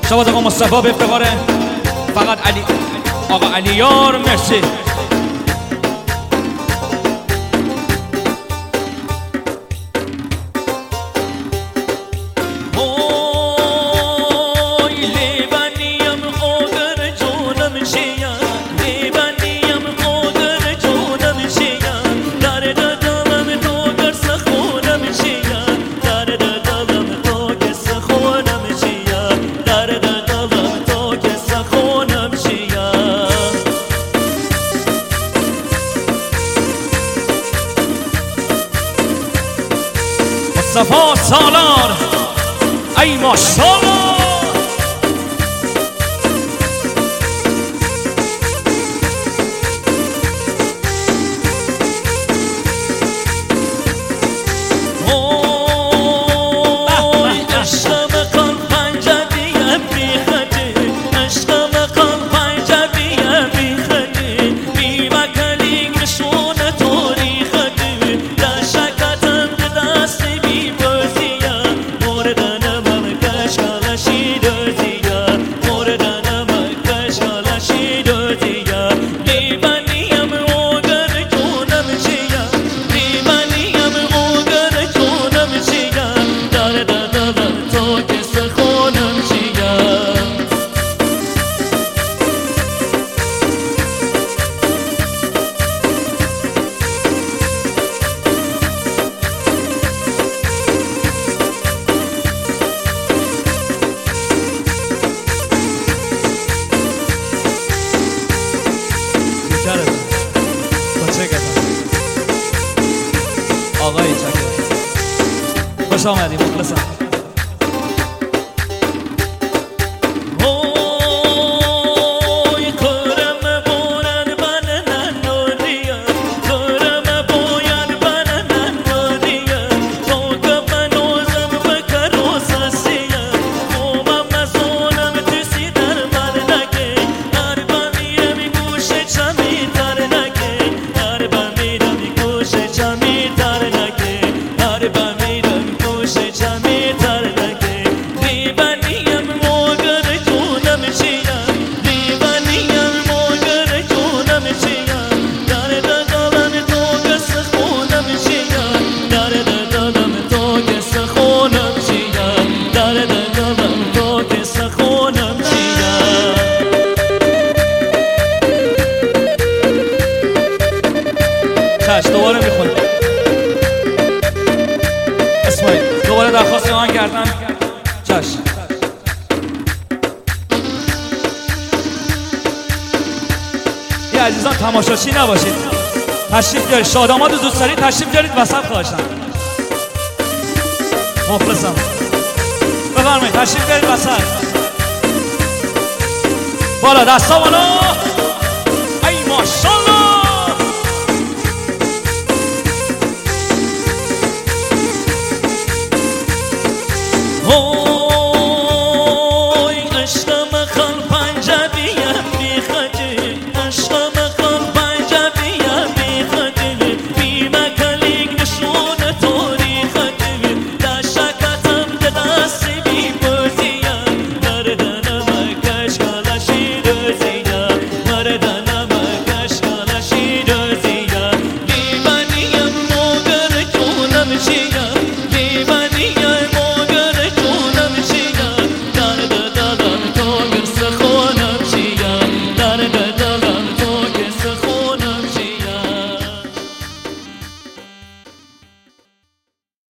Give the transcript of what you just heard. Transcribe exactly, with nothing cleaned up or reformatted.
شبات آقا مصطفی به افتخار فقط علی آقا علیار. مرسی. مصطفی سالار ای ماشاءالله. آقای چکر خوش آمدی مخلصم. دوباره میخونم اسماعیل دوباره درخواست آهنگ کردن. چشم. یه عزیزان تماشاچی نباشید، تشریف بیارید. شاداماد و دوستداری تشریف بیارید وسط خواهشم. مخلصم. بفرمایید تشریف بیارید وسط. بالا دستا بالا. ای ماشاءالله. She